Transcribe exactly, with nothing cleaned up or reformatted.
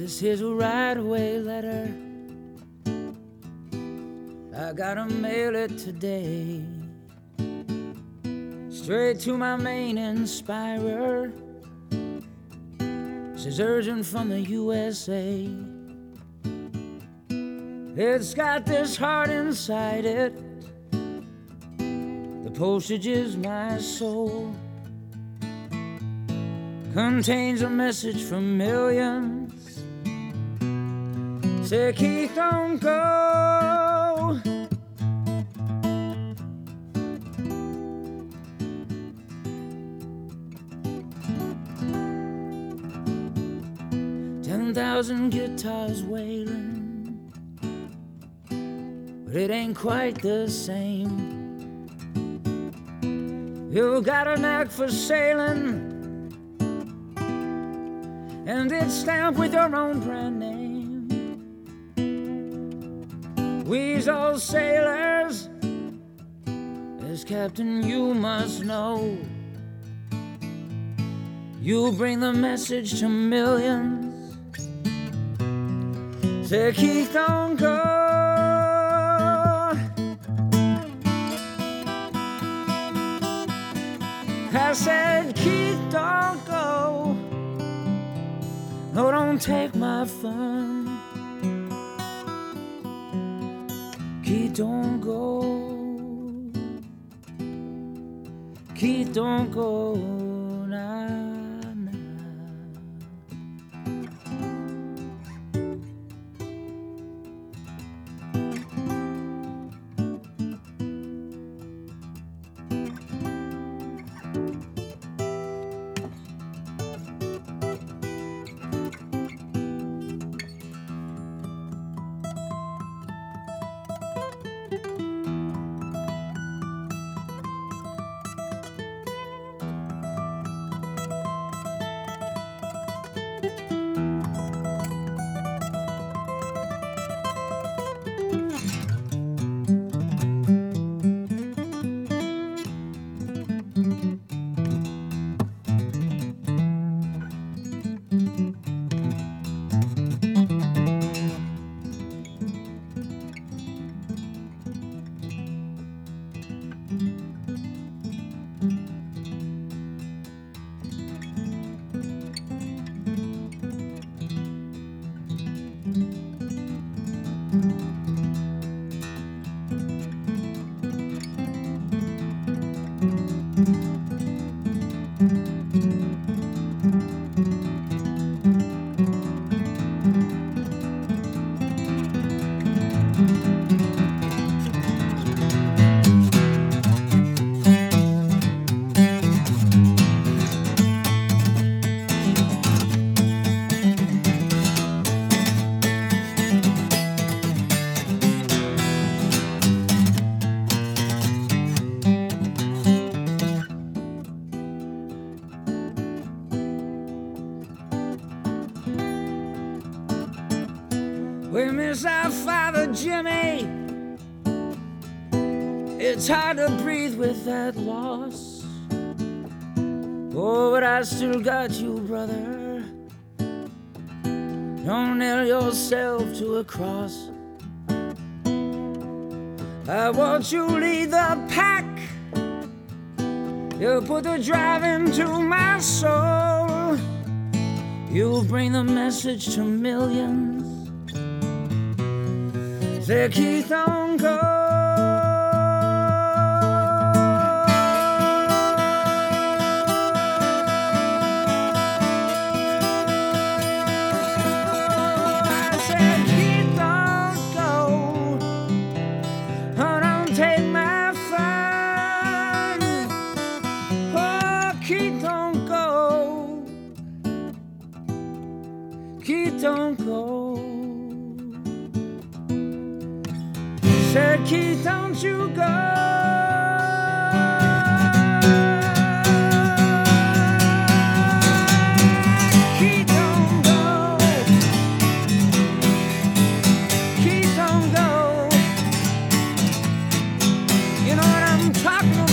This here's a right-away letter. I gotta mail it today, straight to my main inspirer. Says urgent from the U S A. It's got this heart inside it. The postage is my soul. Contains a message from millions. Say, Keith, don't go. Ten thousand guitars wailing, but it ain't quite the same. You got a knack for sailing, and it's stamped with your own brand name. We's all sailors, as captain you must know. You bring the message to millions. Say, Keith, don't go. I said, Keith, don't go. No, don't take my fun. Keith, don't go. Keith, don't go. Nah, nah. We miss our father, Jimmy. It's hard to breathe with that loss. Oh, but I still got you, brother. Don't nail yourself to a cross. I want you to lead the pack. You put the drive into my soul. You bring the message to millions. Say, Keith, don't go. I said, Keith, don't go. Oh, don't take my fun. Oh, Keith, don't go. Keith, don't go. Said, Keith, don't you go. Keith, don't go. Keith, don't go. You know what I'm talking about.